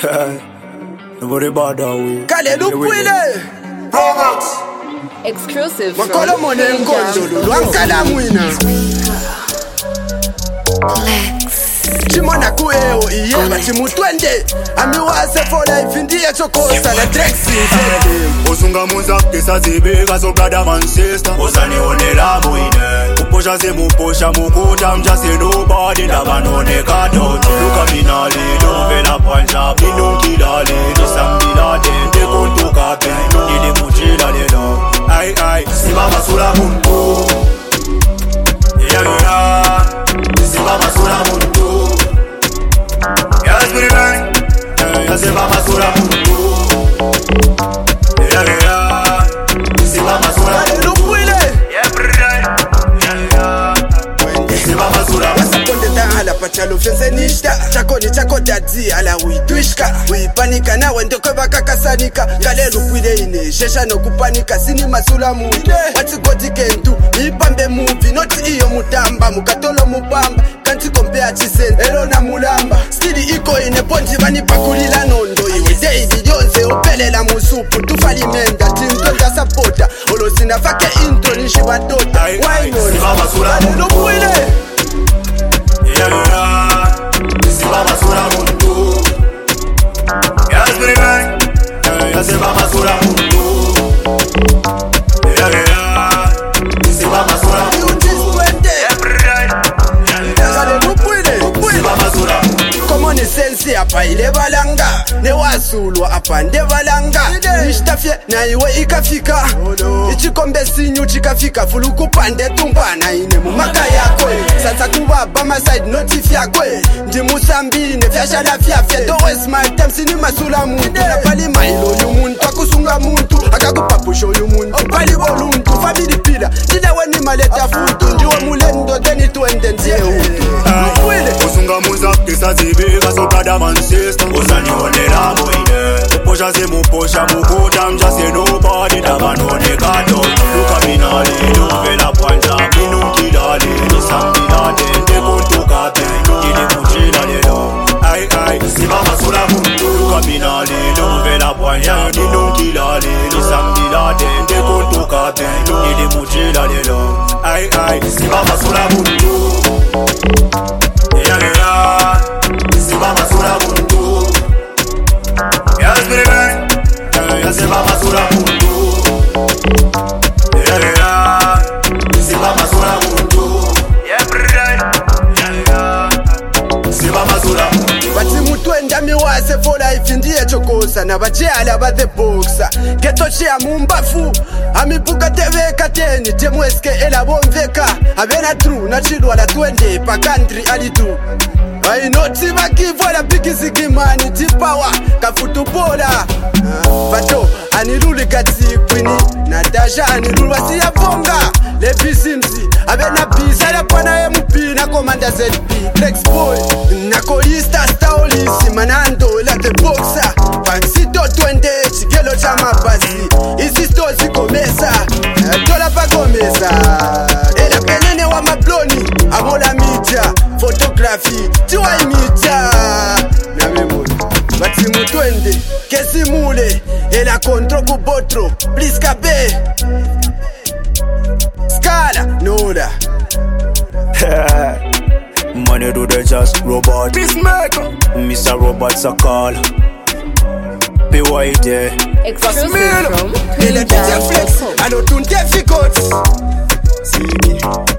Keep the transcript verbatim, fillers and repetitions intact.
Nobody bother we. Kale Lupwile Robots Exclusive Makolo mone nkondolo Lwankala mwina Chimona kueo iye Bachimu twende Amiwase for life Indiye chokosa La Drexi Osunga muza kesa zibega So brother man sister Osani onela mwine Uposha se muposha mukuta Mjase nobody Ndabanone kadote Luka minali Dovela panja Minunkila le Nisambila dende Kontuka pendo Nili mujila lelo Ay ay Siba masula muntu Yeah yeah Siba masula muntu Yes pretty man Yeah siba masula muntu Yeah yeah Siba masula muntu Lupwile Yeah pretty Yeah yeah Siba masula muntu Ala pachalo fense nishta Chako ni chako dadi ala uitwishka Uipanika na wende kweba kakasanika Kale Lupwile ine Shesha no kupanika Sini masula muntu Wati koti kentu Ipambe movie Noti iyo mutamba Mukatolo mubamba Kanti kompea chisen Elo na mulamba Stili iko ine ponji Vani pakulila nondo Iwe David Yonze Opelela musupu Tufalimenda Tintonda sapota Olo sina fake intro Nishiba tota Why not Siba masula muntu Lupwile Yeah, yeah, Siba masula muntu Yes, pretty man Yeah, yeah, Siba masula muntu Yeah, yeah, Siba masula muntu Yeah, pretty Kale Lupwile Siba masula muntu Common sense apa ile balanga Ne wasulwa apa nde balanga Nishtafye na iwe ikafika Ichikombe sinyu chikafika Fuluku pande tumbana ine mumaka yakwe Sasa kubaba ma side notifya kwe Ndi musambine fyasha la fyafye Don't waste my time sini masula muntu Na pali mailo yu muntu Akusunga muntu Akakupapusho yu muntu Pali boluntu Family pila Nile weni maleta futu Ndiwe mulendo Deni tuende nzie utu Osunga muza kesa zibega So brother man sister Osani onela mwine Uposha se muposha mukuta Mjase nobody Ndabanone kadote Luka minali Dovela panja Minunkila le Nisambila dende Kontuka pendo Nili mujila lelo Ay ay Siba masula muntu Luka minali Dovela panja Minunkila le Nisambila dende Kontuka pendo Nili mujila lelo Ay ay Siba masula muntu Yeah, yeah, Siba masula muntu Yes, pretty man Yeah, yeah, Siba masula muntu Yeah, yeah, Siba masula muntu Yeah, pretty Yeah, yeah, Siba masula muntu Bati mutwenda miwase for life Ndiye chokosa Na bajela ba the boxer Geto chia mumbafu Amipuka teveka teni Temweske ela bomveka Abena true Na chilwa la twende Pa country alitu I know tima kivu la bigisi kimani Tipawa kafutu bola Pato aniruli kati kwini Natasha aniruli wasi ya vonga Lepi simsi Abena bisa la pana ya mupina Komanda Z P Flex boy Nakolista staolisi Manando la the boxer Pansito twende Chigelo cha mabasi Isi sto zikomesa Tola pa komesa Ela penene wa mabloni Amola media Photography Tiwa imita Na memo Bati mutwende Kesi mule Ela kontro kubotro Please kabe Skala Noda Money do the just robot Peacemaker Mister Robot Sakala P Y D Exclusive from Ela Twin D J Jam Flex dot com. Alo tunte fikot Sigi